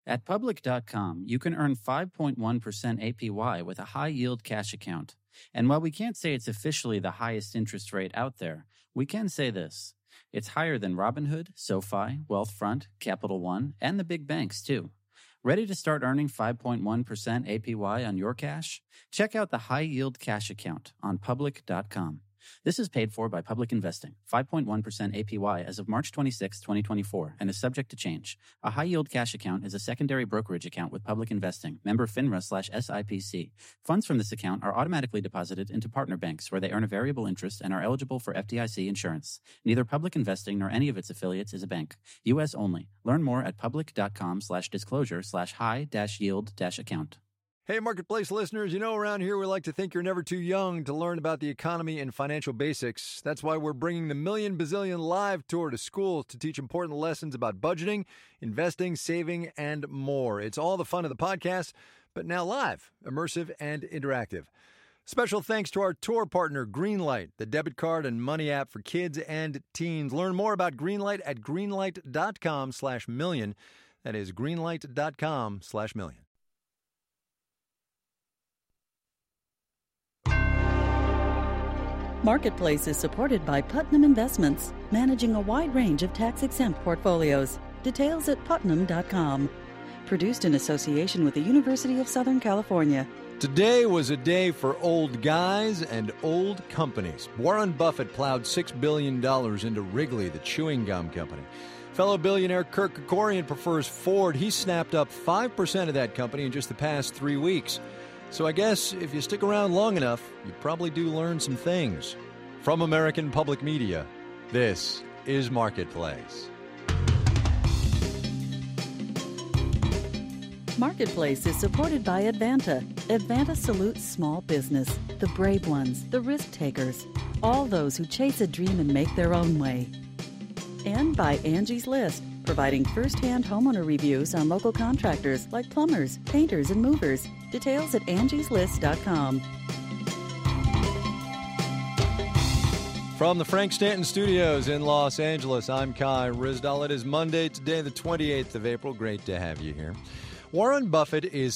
At Public.com, you can earn 5.1% APY with a high-yield cash account. And while we can't say it's officially the highest interest rate out there, we can say this. It's higher than Robinhood, SoFi, Wealthfront, Capital One, and the big banks, too. Ready to start earning 5.1% APY on your cash? Check out the high-yield cash account on Public.com. This is paid for by Public Investing, 5.1% APY as of March 26, 2024, and is subject to change. A high-yield cash account is a secondary brokerage account with Public Investing, member FINRA/SIPC. Funds from this account are automatically deposited into partner banks where they earn a variable interest and are eligible for FDIC insurance. Neither Public Investing nor any of its affiliates is a bank. U.S. only. Learn more at public.com/disclosure/high-yield-account. Hey, Marketplace listeners, around here we like to think you're never too young to learn about the economy and financial basics. That's why we're bringing the Million Bazillion Live Tour to schools to teach important lessons about budgeting, investing, saving, and more. It's all the fun of the podcast, but now live, immersive, and interactive. Special thanks to our tour partner, Greenlight, the debit card and money app for kids and teens. Learn more about Greenlight at greenlight.com/million. That is greenlight.com/million. Marketplace is supported by Putnam Investments, managing a wide range of tax-exempt portfolios. Details at putnam.com. Produced in association with the University of Southern California. Today was a day for old guys and old companies. Warren Buffett plowed $6 billion into Wrigley, the chewing gum company. Fellow billionaire Kirk Kerkorian prefers Ford. He snapped up 5% of that company in just the past 3 weeks. So I guess if you stick around long enough, you probably do learn some things. From American Public Media, this is Marketplace. Marketplace is supported by Advanta. Advanta salutes small business, the brave ones, the risk takers, all those who chase a dream and make their own way. And by Angie's List, providing first-hand homeowner reviews on local contractors like plumbers, painters, and movers. Details at angieslist.com. From the Frank Stanton Studios in Los Angeles, I'm Kai Ryssdal. It is Monday, today the 28th of April. Great to have you here. Warren Buffett is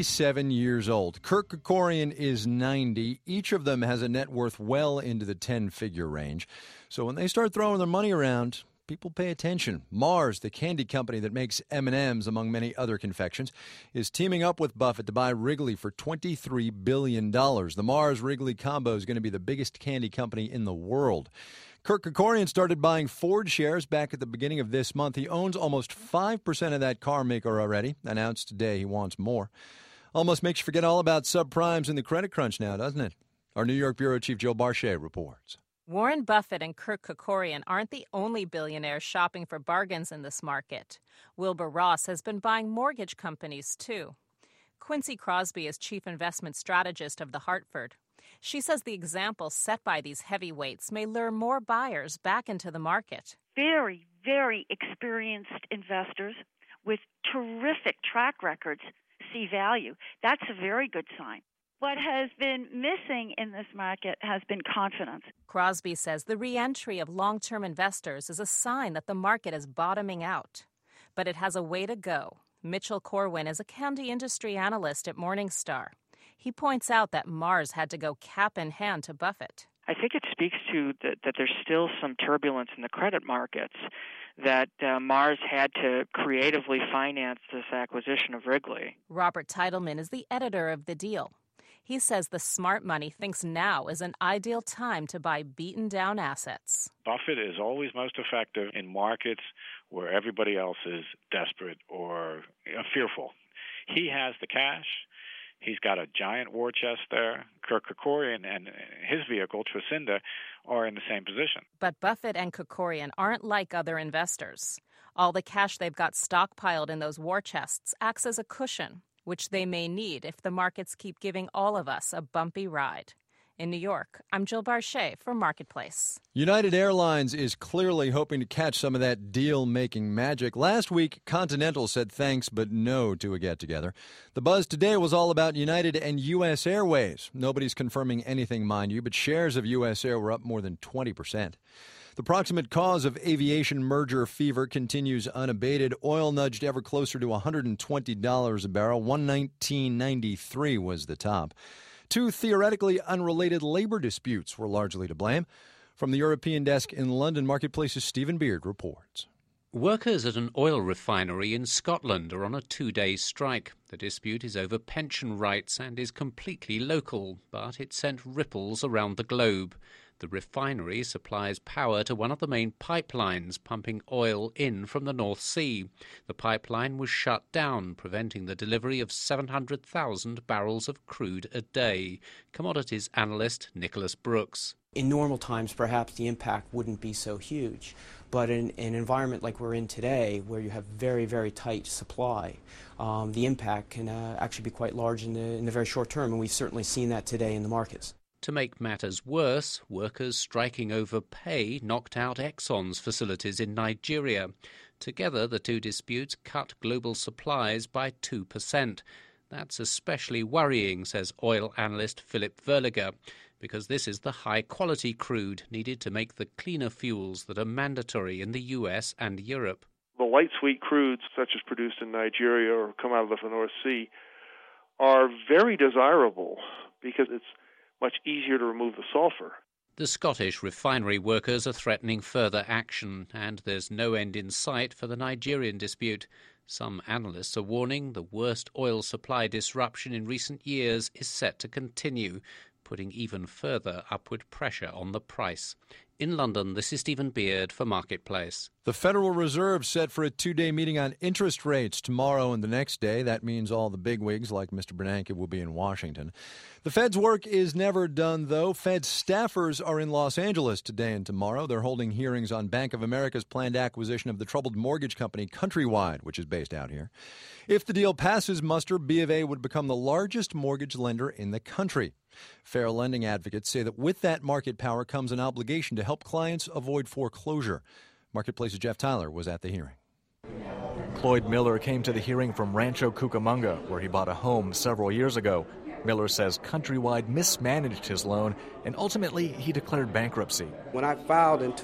77 years old. Kirk Kerkorian is 90. Each of them has a net worth well into the 10-figure range. So when they start throwing their money around, people pay attention. Mars, the candy company that makes M&Ms, among many other confections, is teaming up with Buffett to buy Wrigley for $23 billion. The Mars-Wrigley combo is going to be the biggest candy company in the world. Kirk Kerkorian started buying Ford shares back at the beginning of this month. He owns almost 5% of that car maker already. Announced today he wants more. Almost makes you forget all about subprimes and the credit crunch now, doesn't it? Our New York Bureau Chief Joe Barchet reports. Warren Buffett and Kirk Kerkorian aren't the only billionaires shopping for bargains in this market. Wilbur Ross has been buying mortgage companies, too. Quincy Crosby is chief investment strategist of The Hartford. She says the example set by these heavyweights may lure more buyers back into the market. Very, very experienced investors with terrific track records see value. That's a very good sign. What has been missing in this market has been confidence. Crosby says the re-entry of long-term investors is a sign that the market is bottoming out. But it has a way to go. Mitchell Corwin is a candy industry analyst at Morningstar. He points out that Mars had to go cap in hand to Buffett. I think it speaks to that there's still some turbulence in the credit markets, that Mars had to creatively finance this acquisition of Wrigley. Robert Titleman is the editor of The Deal. He says the smart money thinks now is an ideal time to buy beaten-down assets. Buffett is always most effective in markets where everybody else is desperate or fearful. He has the cash. He's got a giant war chest there. Kirk Kerkorian and his vehicle, Trescinda, are in the same position. But Buffett and Kerkorian aren't like other investors. All the cash they've got stockpiled in those war chests acts as a cushion, which they may need if the markets keep giving all of us a bumpy ride. In New York, I'm Jill Barchet for Marketplace. United Airlines is clearly hoping to catch some of that deal-making magic. Last week, Continental said thanks but no to a get-together. The buzz today was all about United and U.S. Airways. Nobody's confirming anything, mind you, but shares of U.S. Air were up more than 20%. The proximate cause of aviation merger fever continues unabated. Oil nudged ever closer to $120 a barrel. $119.93 was the top. Two theoretically unrelated labor disputes were largely to blame. From the European desk in London, Marketplace's Stephen Beard reports. Workers at an oil refinery in Scotland are on a 2-day strike. The dispute is over pension rights and is completely local, but it sent ripples around the globe. The refinery supplies power to one of the main pipelines pumping oil in from the North Sea. The pipeline was shut down, preventing the delivery of 700,000 barrels of crude a day. Commodities analyst Nicholas Brooks. In normal times, perhaps the impact wouldn't be so huge. But in an environment like we're in today, where you have very, very tight supply, the impact can actually be quite large in the very short term, and we've certainly seen that today in the markets. To make matters worse, workers striking over pay knocked out Exxon's facilities in Nigeria. Together, the two disputes cut global supplies by 2%. That's especially worrying, says oil analyst Philip Verliger, because this is the high-quality crude needed to make the cleaner fuels that are mandatory in the US and Europe. The light sweet crudes, such as produced in Nigeria or come out of the North Sea, are very desirable because it's much easier to remove the sulfur. The Scottish refinery workers are threatening further action, and there's no end in sight for the Nigerian dispute. Some analysts are warning the worst oil supply disruption in recent years is set to continue, putting even further upward pressure on the price. In London, this is Stephen Beard for Marketplace. The Federal Reserve set for a 2-day meeting on interest rates tomorrow and the next day. That means all the bigwigs like Mr. Bernanke will be in Washington. The Fed's work is never done, though. Fed staffers are in Los Angeles today and tomorrow. They're holding hearings on Bank of America's planned acquisition of the troubled mortgage company Countrywide, which is based out here. If the deal passes muster, B of A would become the largest mortgage lender in the country. Fair lending advocates say that with that market power comes an obligation to help clients avoid foreclosure. Marketplace's Jeff Tyler was at the hearing. Cloyd Miller came to the hearing from Rancho Cucamonga, where he bought a home several years ago. Miller says Countrywide mismanaged his loan, and ultimately he declared bankruptcy. When I filed in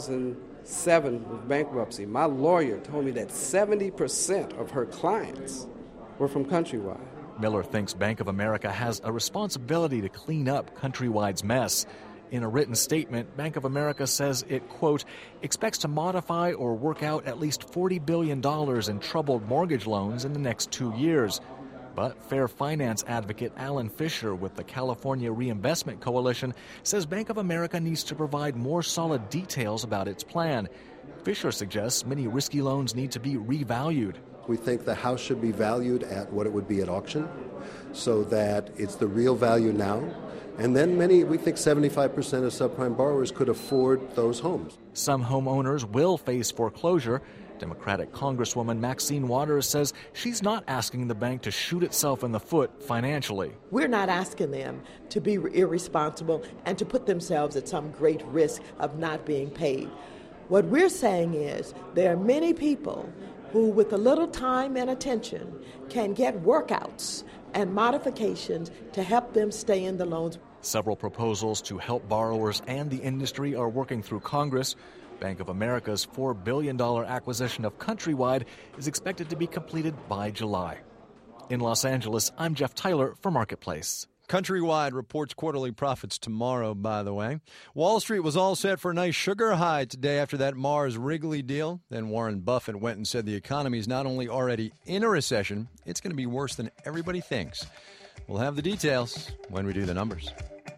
2007 with bankruptcy, my lawyer told me that 70% of her clients were from Countrywide. Miller thinks Bank of America has a responsibility to clean up Countrywide's mess. In a written statement, Bank of America says it, quote, expects to modify or work out at least $40 billion in troubled mortgage loans in the next 2 years. But fair finance advocate Alan Fisher with the California Reinvestment Coalition says Bank of America needs to provide more solid details about its plan. Fisher suggests many risky loans need to be revalued. We think the house should be valued at what it would be at auction so that it's the real value now. And then we think 75% of subprime borrowers could afford those homes. Some homeowners will face foreclosure. Democratic Congresswoman Maxine Waters says she's not asking the bank to shoot itself in the foot financially. We're not asking them to be irresponsible and to put themselves at some great risk of not being paid. What we're saying is there are many people who, with a little time and attention, can get workouts and modifications to help them stay in the loans. Several proposals to help borrowers and the industry are working through Congress. Bank of America's $4 billion acquisition of Countrywide is expected to be completed by July. In Los Angeles, I'm Jeff Tyler for Marketplace. Countrywide reports quarterly profits tomorrow, by the way. Wall Street was all set for a nice sugar high today after that Mars Wrigley deal. Then Warren Buffett went and said the economy is not only already in a recession, it's going to be worse than everybody thinks. We'll have the details when we do the numbers.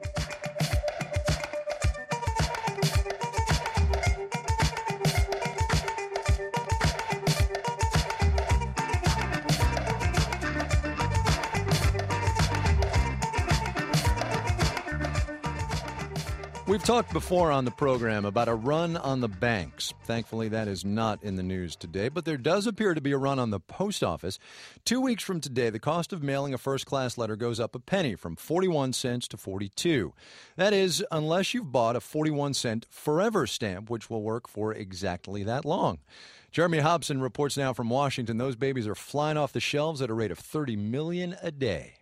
We've talked before on the program about a run on the banks. Thankfully, that is not in the news today, but there does appear to be a run on the post office. 2 weeks from today, the cost of mailing a first-class letter goes up a penny from 41 cents to 42. That is, unless you've bought a 41-cent forever stamp, which will work for exactly that long. Jeremy Hobson reports now from Washington. Those babies are flying off the shelves at a rate of $30 million a day.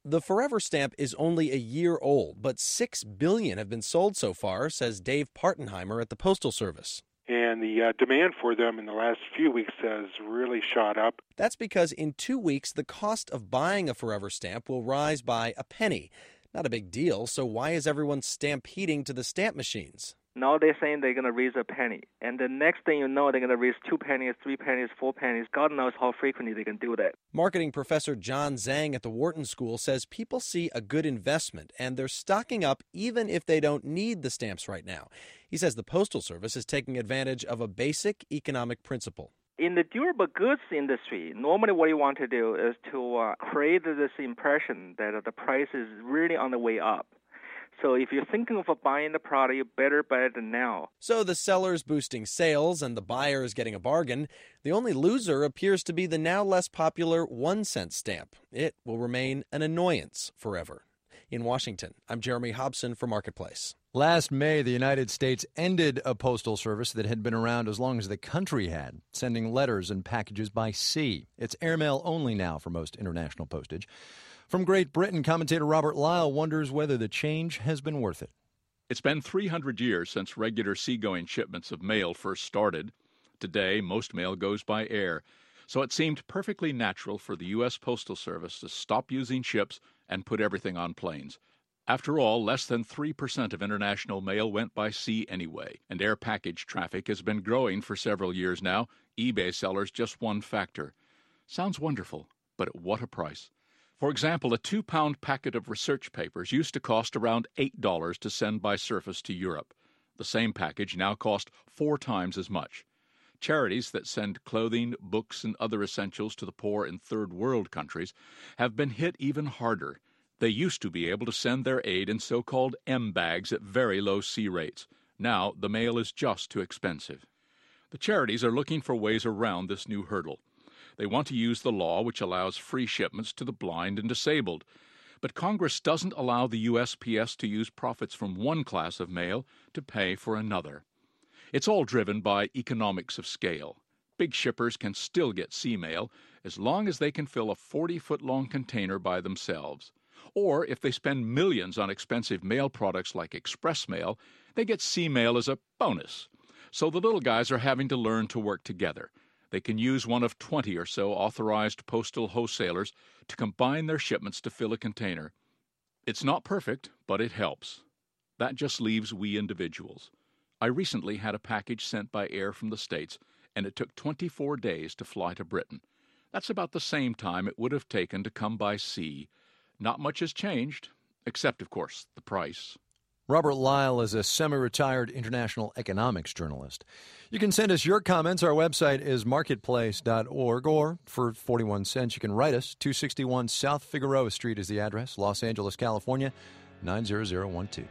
The Forever stamp is only a year old, but 6 billion have been sold so far, says Dave Partenheimer at the Postal Service. And the demand for them in the last few weeks has really shot up. That's because in 2 weeks, the cost of buying a Forever stamp will rise by a penny. Not a big deal, so why is everyone stampeding to the stamp machines? Now they're saying they're going to raise a penny. And the next thing you know, they're going to raise 2 pennies, 3 pennies, 4 pennies. God knows how frequently they can do that. Marketing professor John Zhang at the Wharton School says people see a good investment and they're stocking up even if they don't need the stamps right now. He says the Postal Service is taking advantage of a basic economic principle. In the durable goods industry, normally what you want to do is to create this impression that the price is really on the way up. So if you're thinking of buying the product, you better buy it now. So the seller's boosting sales and the buyer is getting a bargain. The only loser appears to be the now less popular 1-cent stamp. It will remain an annoyance forever. In Washington, I'm Jeremy Hobson for Marketplace. Last May, the United States ended a postal service that had been around as long as the country had, sending letters and packages by sea. It's airmail only now for most international postage. From Great Britain, commentator Robert Lyle wonders whether the change has been worth it. It's been 300 years since regular seagoing shipments of mail first started. Today, most mail goes by air, so it seemed perfectly natural for the U.S. Postal Service to stop using ships and put everything on planes. After all, less than 3% of international mail went by sea anyway, and air package traffic has been growing for several years now. eBay sellers just one factor. Sounds wonderful, but at what a price? For example, a 2-pound packet of research papers used to cost around $8 to send by surface to Europe. The same package now costs 4 times as much. Charities that send clothing, books, and other essentials to the poor in third world countries have been hit even harder. They used to be able to send their aid in so-called M-bags at very low sea rates. Now the mail is just too expensive. The charities are looking for ways around this new hurdle. They want to use the law which allows free shipments to the blind and disabled. But Congress doesn't allow the USPS to use profits from one class of mail to pay for another. It's all driven by economics of scale. Big shippers can still get sea mail as long as they can fill a 40-foot-long container by themselves. Or if they spend millions on expensive mail products like express mail, they get sea mail as a bonus. So the little guys are having to learn to work together. They can use one of 20 or so authorized postal wholesalers to combine their shipments to fill a container. It's not perfect, but it helps. That just leaves we individuals. I recently had a package sent by air from the States, and it took 24 days to fly to Britain. That's about the same time it would have taken to come by sea. Not much has changed, except, of course, the price. Robert Lyle is a semi-retired international economics journalist. You can send us your comments. Our website is marketplace.org, or for 41 cents, you can write us. 261 South Figueroa Street is the address, Los Angeles, California, 90012.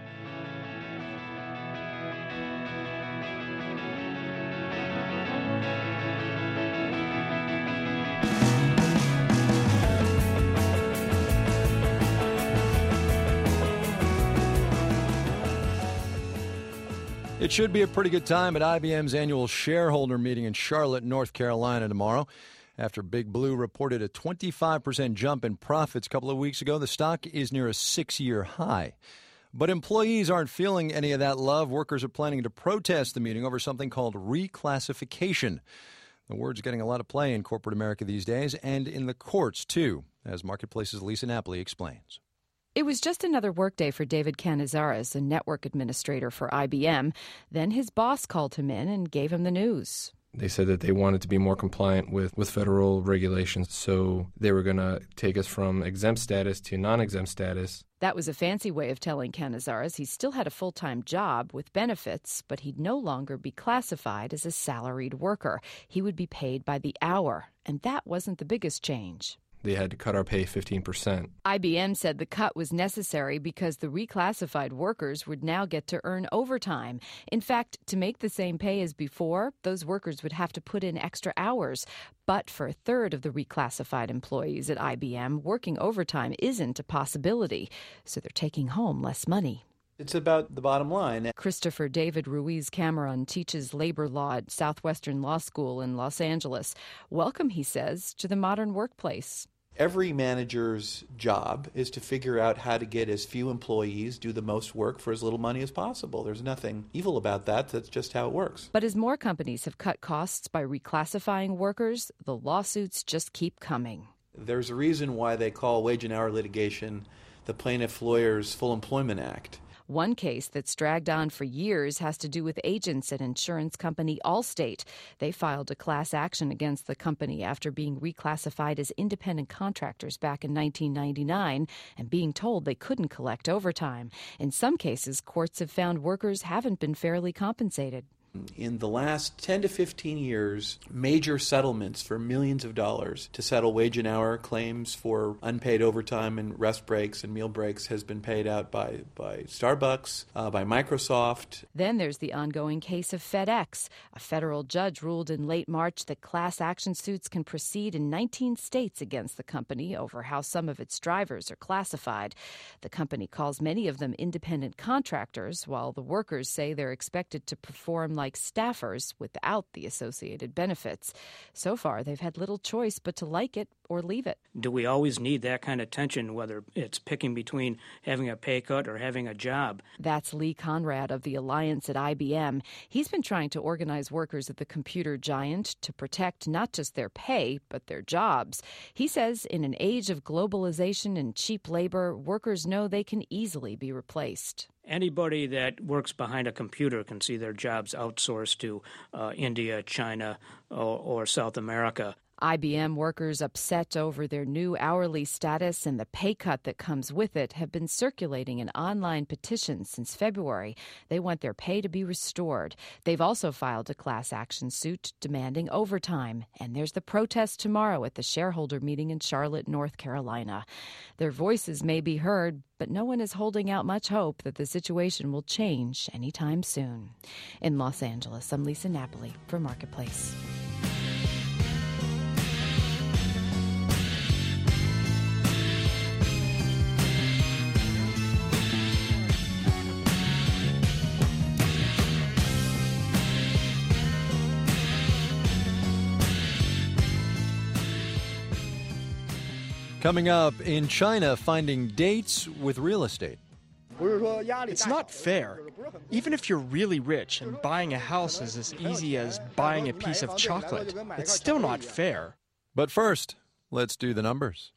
It should be a pretty good time at IBM's annual shareholder meeting in Charlotte, North Carolina tomorrow. After Big Blue reported a 25% jump in profits a couple of weeks ago, the stock is near a 6-year high. But employees aren't feeling any of that love. Workers are planning to protest the meeting over something called reclassification. The word's getting a lot of play in corporate America these days, and in the courts, too, as Marketplace's Lisa Napoli explains. It was just another workday for David Canizares, a network administrator for IBM. Then his boss called him in and gave him the news. They said that they wanted to be more compliant with federal regulations, so they were going to take us from exempt status to non-exempt status. That was a fancy way of telling Canizares he still had a full-time job with benefits, but he'd no longer be classified as a salaried worker. He would be paid by the hour, and that wasn't the biggest change. They had to cut our pay 15%. IBM said the cut was necessary because the reclassified workers would now get to earn overtime. In fact, to make the same pay as before, those workers would have to put in extra hours. But for a third of the reclassified employees at IBM, working overtime isn't a possibility, so they're taking home less money. It's about the bottom line. Christopher David Ruiz Cameron teaches labor law at Southwestern Law School in Los Angeles. Welcome, he says, to the modern workplace. Every manager's job is to figure out how to get as few employees, do the most work for as little money as possible. There's nothing evil about that. That's just how it works. But as more companies have cut costs by reclassifying workers, the lawsuits just keep coming. There's a reason why they call wage and hour litigation the Plaintiff Lawyers Full Employment Act. One case that's dragged on for years has to do with agents at insurance company Allstate. They filed a class action against the company after being reclassified as independent contractors back in 1999 and being told they couldn't collect overtime. In some cases, courts have found workers haven't been fairly compensated. In the last 10 to 15 years, major settlements for millions of dollars to settle wage and hour claims for unpaid overtime and rest breaks and meal breaks has been paid out by Starbucks, by Microsoft. Then there's the ongoing case of FedEx. A federal judge ruled in late March that class action suits can proceed in 19 states against the company over how some of its drivers are classified. The company calls many of them independent contractors, while the workers say they're expected to perform like staffers without the associated benefits. So far, they've had little choice but to like it or leave it. Do we always need that kind of tension, whether it's picking between having a pay cut or having a job? That's Lee Conrad of the Alliance at IBM. He's been trying to organize workers at the computer giant to protect not just their pay, but their jobs. He says in an age of globalization and cheap labor, workers know they can easily be replaced. Anybody that works behind a computer can see their jobs outsourced to India, China, or South America. IBM workers upset over their new hourly status and the pay cut that comes with it have been circulating an online petition since February. They want their pay to be restored. They've also filed a class action suit demanding overtime. And there's the protest tomorrow at the shareholder meeting in Charlotte, North Carolina. Their voices may be heard, but no one is holding out much hope that the situation will change anytime soon. In Los Angeles, I'm Lisa Napoli for Marketplace. Coming up, in China, finding dates with real estate. It's not fair. Even if you're really rich and buying a house is as easy as buying a piece of chocolate, it's still not fair. But first, let's do the numbers.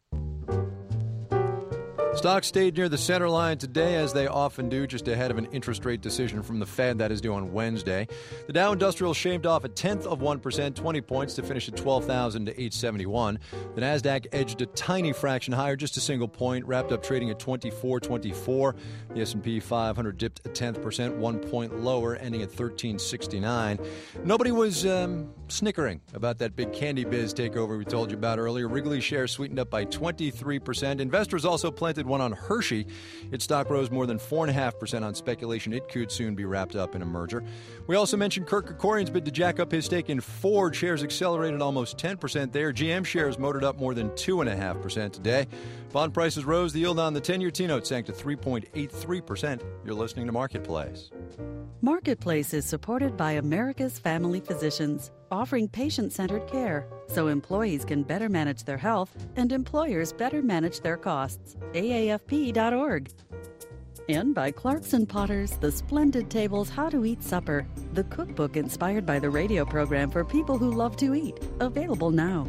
Stocks stayed near the center line today, as they often do, just ahead of an interest rate decision from the Fed that is due on Wednesday. The Dow Industrial shaved off 0.1%, 20 points to finish at 12,871. The Nasdaq edged a tiny fraction higher, just a single point, wrapped up trading at 2424. The S&P 500 dipped 0.1%, 1 point lower, ending at 1369. Nobody was snickering about that big Candy Biz takeover we told you about earlier. Wrigley shares sweetened up by 23%. Investors also planted one on Hershey. Its stock rose more than 4.5% on speculation it could soon be wrapped up in a merger. We also mentioned Kirk Kerkorian's bid to jack up his stake in Ford. Shares accelerated almost 10% there. GM shares motored up more than 2.5% today. Bond prices rose. The yield on the 10-year T-note sank to 3.83%. You're listening to Marketplace. Marketplace is supported by America's Family Physicians, offering patient-centered care so employees can better manage their health and employers better manage their costs. AAFP.org. And by Clarkson Potters, The Splendid Table's How to Eat Supper, the cookbook inspired by the radio program for people who love to eat. Available now.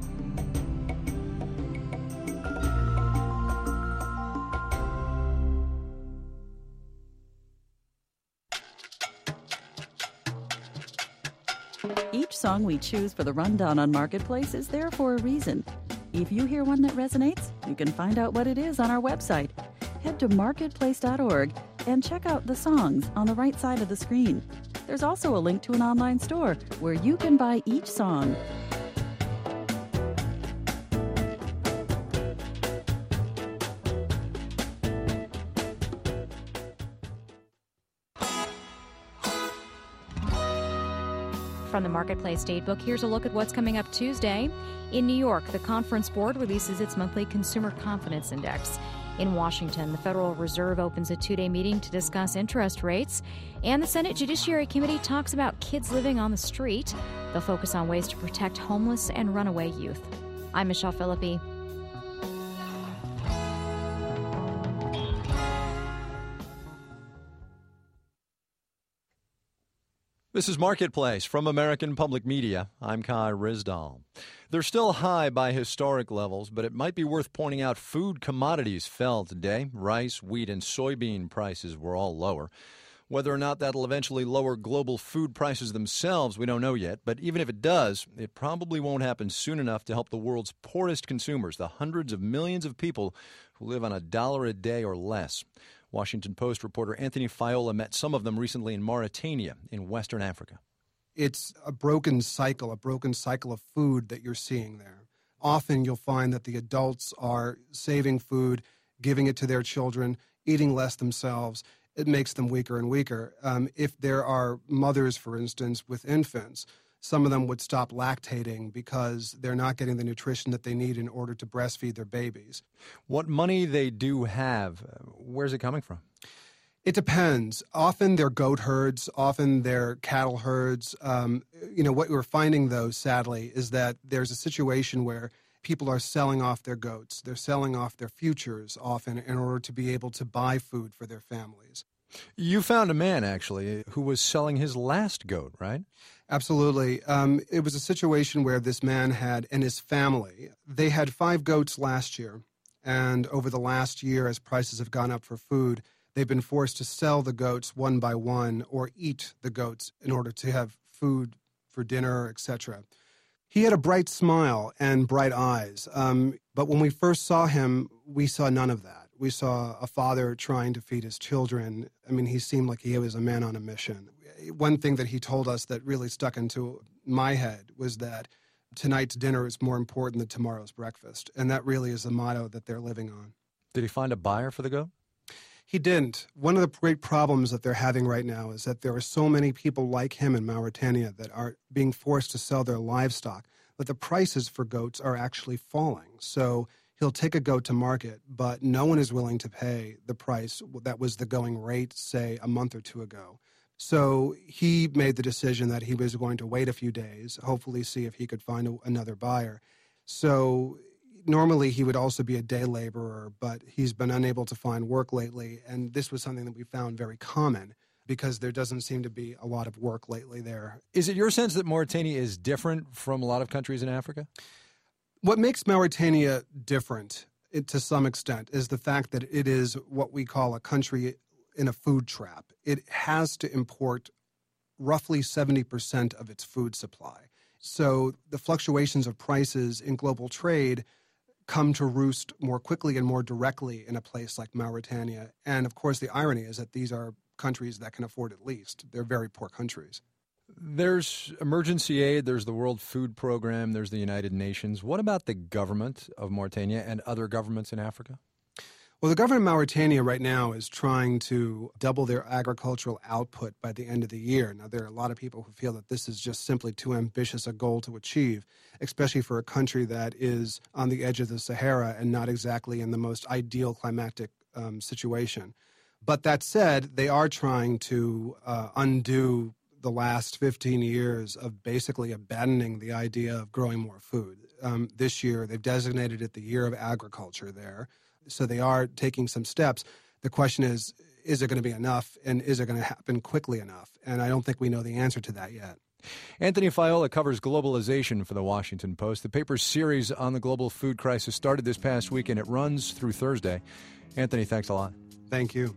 Each song we choose for the rundown on Marketplace is there for a reason. If you hear one that resonates, you can find out what it is on our website. Head to marketplace.org and check out the songs on the right side of the screen. There's also a link to an online store where you can buy each song. From the Marketplace Datebook, here's a look at what's coming up Tuesday. In New York, the Conference Board releases its monthly Consumer Confidence Index. In Washington, the Federal Reserve opens a two-day meeting to discuss interest rates. And the Senate Judiciary Committee talks about kids living on the street. They'll focus on ways to protect homeless and runaway youth. I'm Michelle Philippi. This is Marketplace from American Public Media. I'm Kai Ryssdal. They're still high by historic levels, but it might be worth pointing out food commodities fell today. Rice, wheat, and soybean prices were all lower. Whether or not that'll eventually lower global food prices themselves, we don't know yet. But even if it does, it probably won't happen soon enough to help the world's poorest consumers, the hundreds of millions of people who live on $1 a day or less. Washington Post reporter Anthony Fiola met some of them recently in Mauritania in Western Africa. It's a broken cycle of food that you're seeing there. Often you'll find that the adults are saving food, giving it to their children, eating less themselves. It makes them weaker and weaker. If there are mothers, for instance, with infants, some of them would stop lactating because they're not getting the nutrition that they need in order to breastfeed their babies. What money they do have, where's it coming from? It depends. Often they're goat herds, often they're cattle herds. What we're finding, though, sadly, is that there's a situation where people are selling off their goats. They're selling off their futures often in order to be able to buy food for their families. You found a man, actually, who was selling his last goat, right? Absolutely. It was a situation where this man and his family, they had 5 goats last year. And over the last year, as prices have gone up for food, they've been forced to sell the goats one by one or eat the goats in order to have food for dinner, etc. He had a bright smile and bright eyes, but when we first saw him, we saw none of that. We saw a father trying to feed his children. I mean, he seemed like he was a man on a mission. One thing that he told us that really stuck into my head was that tonight's dinner is more important than tomorrow's breakfast, and that really is the motto that they're living on. Did he find a buyer for the goat? He didn't. One of the great problems that they're having right now is that there are so many people like him in Mauritania that are being forced to sell their livestock, that the prices for goats are actually falling. So he'll take a goat to market, but no one is willing to pay the price that was the going rate, say, a month or two ago. So he made the decision that he was going to wait a few days, hopefully see if he could find another buyer. So normally he would also be a day laborer, but he's been unable to find work lately, and this was something that we found very common because there doesn't seem to be a lot of work lately there. Is it your sense that Mauritania is different from a lot of countries in Africa? What makes Mauritania different, to some extent, is the fact that it is what we call a country in a food trap. It has to import roughly 70% of its food supply. So the fluctuations of prices in global trade come to roost more quickly and more directly in a place like Mauritania. And of course, the irony is that these are countries that can afford it least. They're very poor countries. There's emergency aid, there's the World Food Program, there's the United Nations. What about the government of Mauritania and other governments in Africa? Well, the government of Mauritania right now is trying to double their agricultural output by the end of the year. Now, there are a lot of people who feel that this is just simply too ambitious a goal to achieve, especially for a country that is on the edge of the Sahara and not exactly in the most ideal climatic situation. But that said, they are trying to undo the last 15 years of basically abandoning the idea of growing more food. This year, they've designated it the Year of Agriculture there. So they are taking some steps. The question is it going to be enough, and is it going to happen quickly enough? And I don't think we know the answer to that yet. Anthony Fiola covers globalization for the Washington Post. The paper's series on the global food crisis started this past week, and it runs through Thursday. Anthony, thanks a lot. Thank you.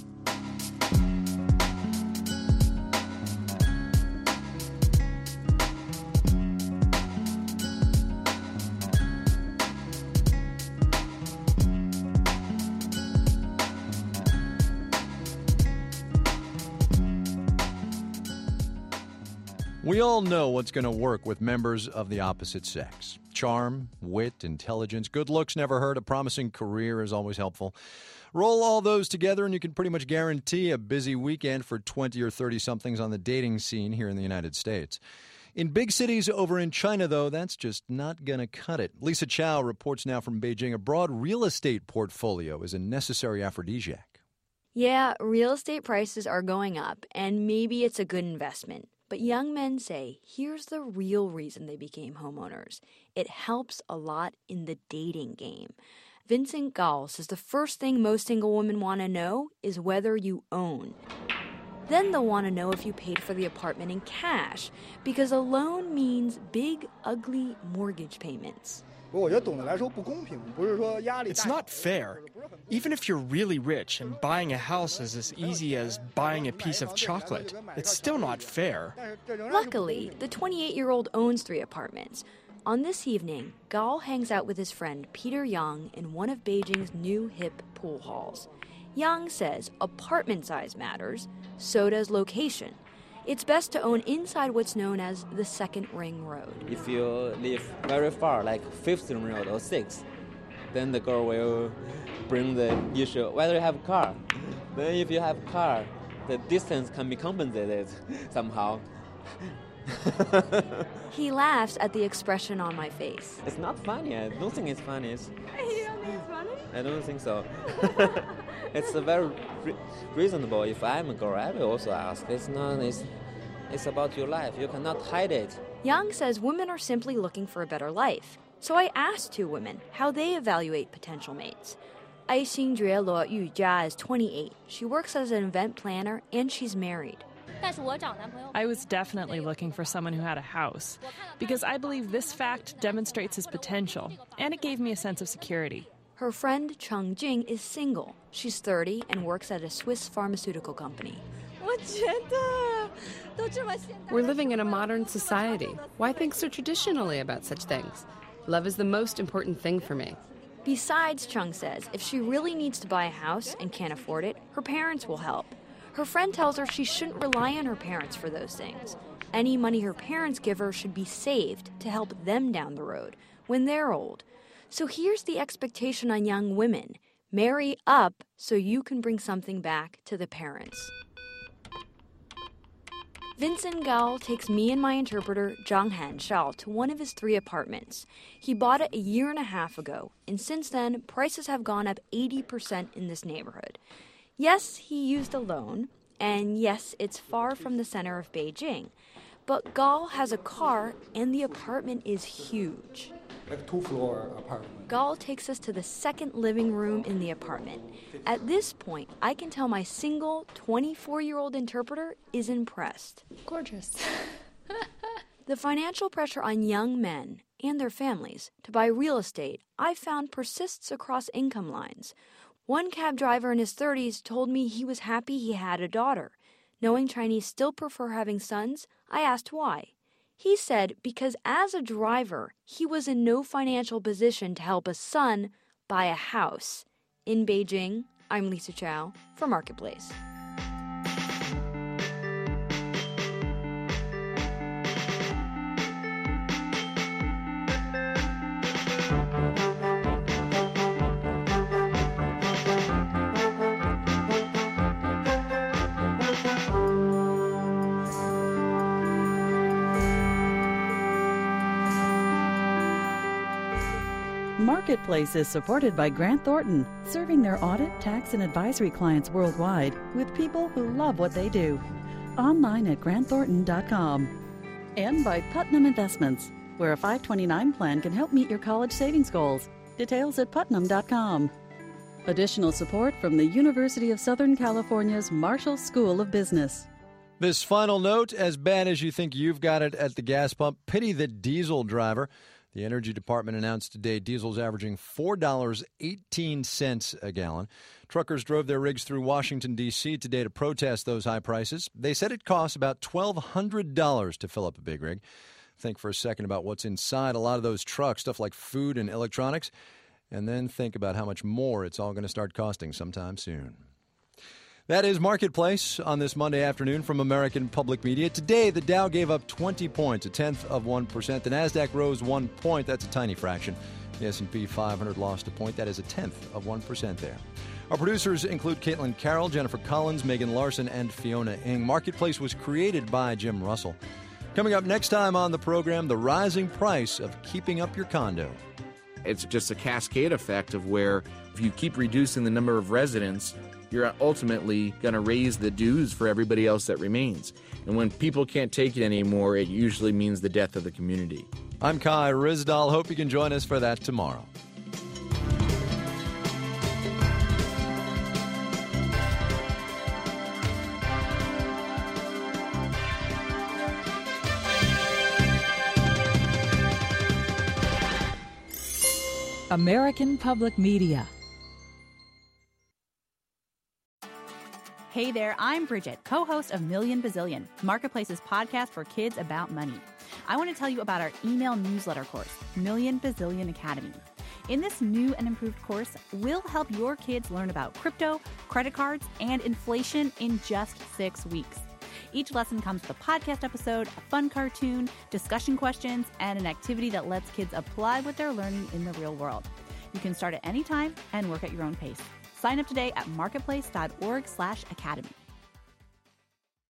We all know what's going to work with members of the opposite sex. Charm, wit, intelligence, good looks never hurt. A promising career is always helpful. Roll all those together and you can pretty much guarantee a busy weekend for 20 or 30-somethings on the dating scene here in the United States. In big cities over in China, though, that's just not going to cut it. Lisa Chow reports now from Beijing, a broad real estate portfolio is a necessary aphrodisiac. Yeah, real estate prices are going up, and maybe it's a good investment. But young men say, here's the real reason they became homeowners. It helps a lot in the dating game. Vincent Gall says the first thing most single women want to know is whether you own. Then they'll want to know if you paid for the apartment in cash, because a loan means big, ugly mortgage payments. It's not fair. Even if you're really rich and buying a house is as easy as buying a piece of chocolate, it's still not fair. Luckily, the 28-year-old owns 3 apartments. On this evening, Gao hangs out with his friend Peter Yang in one of Beijing's new hip pool halls. Yang says apartment size matters, so does location. It's best to own inside what's known as the second ring road. If you live very far, like 5th ring road or 6th, then the girl will bring the issue whether you have a car. Then if you have a car, the distance can be compensated somehow. He laughs at the expression on my face. It's not funny. I don't think it's funny. You don't think it's funny? I don't think so. It's a very reasonable. If I'm a girl, I will also ask. It's about your life. You cannot hide it. Yang says women are simply looking for a better life. So I asked 2 women how they evaluate potential mates. Ai Xingjue Luo Yujia is 28. She works as an event planner and she's married. I was definitely looking for someone who had a house, because I believe this fact demonstrates his potential, and it gave me a sense of security. Her friend Cheng Jing is single. She's 30 and works at a Swiss pharmaceutical company. We're living in a modern society. Why think so traditionally about such things? Love is the most important thing for me. Besides, Chung says, if she really needs to buy a house and can't afford it, her parents will help. Her friend tells her she shouldn't rely on her parents for those things. Any money her parents give her should be saved to help them down the road when they're old. So here's the expectation on young women. Marry up so you can bring something back to the parents. Vincent Gao takes me and my interpreter, Zhang Han Shao, to one of his 3 apartments. He bought it a year and a half ago, and since then, prices have gone up 80% in this neighborhood. Yes, he used a loan, and yes, it's far from the center of Beijing. But Gao has a car, and the apartment is huge. Like 2-floor apartment. Gao takes us to the second living room in the apartment. At this point, I can tell my single 24-year-old interpreter is impressed. Gorgeous. The financial pressure on young men and their families to buy real estate, I found, persists across income lines. One cab driver in his 30s told me he was happy he had a daughter. Knowing Chinese still prefer having sons, I asked why. He said because as a driver, he was in no financial position to help a son buy a house. In Beijing, I'm Lisa Chow for Marketplace. Marketplace is supported by Grant Thornton, serving their audit, tax, and advisory clients worldwide with people who love what they do. Online at grantthornton.com. And by Putnam Investments, where a 529 plan can help meet your college savings goals. Details at putnam.com. Additional support from the University of Southern California's Marshall School of Business. This final note, as bad as you think you've got it at the gas pump, pity the diesel driver. The Energy Department announced today diesel's averaging $4.18 a gallon. Truckers drove their rigs through Washington, D.C. today to protest those high prices. They said it costs about $1,200 to fill up a big rig. Think for a second about what's inside a lot of those trucks, stuff like food and electronics, and then think about how much more it's all going to start costing sometime soon. That is Marketplace on this Monday afternoon from American Public Media. Today, the Dow gave up 20 points, 0.1%. The Nasdaq rose 1 point. That's a tiny fraction. The S&P 500 lost a point. That is 0.1% there. Our producers include Caitlin Carroll, Jennifer Collins, Megan Larson, and Fiona Ng. Marketplace was created by Jim Russell. Coming up next time on the program, the rising price of keeping up your condo. It's just a cascade effect of where if you keep reducing the number of residents, you're ultimately going to raise the dues for everybody else that remains. And when people can't take it anymore, it usually means the death of the community. I'm Kai Ryssdal. Hope you can join us for that tomorrow. American Public Media. Hey there, I'm Bridget, co-host of Million Bazillion, Marketplace's podcast for kids about money. I want to tell you about our email newsletter course, Million Bazillion Academy. In this new and improved course, we'll help your kids learn about crypto, credit cards, and inflation in just 6 weeks. Each lesson comes with a podcast episode, a fun cartoon, discussion questions, and an activity that lets kids apply what they're learning in the real world. You can start at any time and work at your own pace. Sign up today at marketplace.org/academy.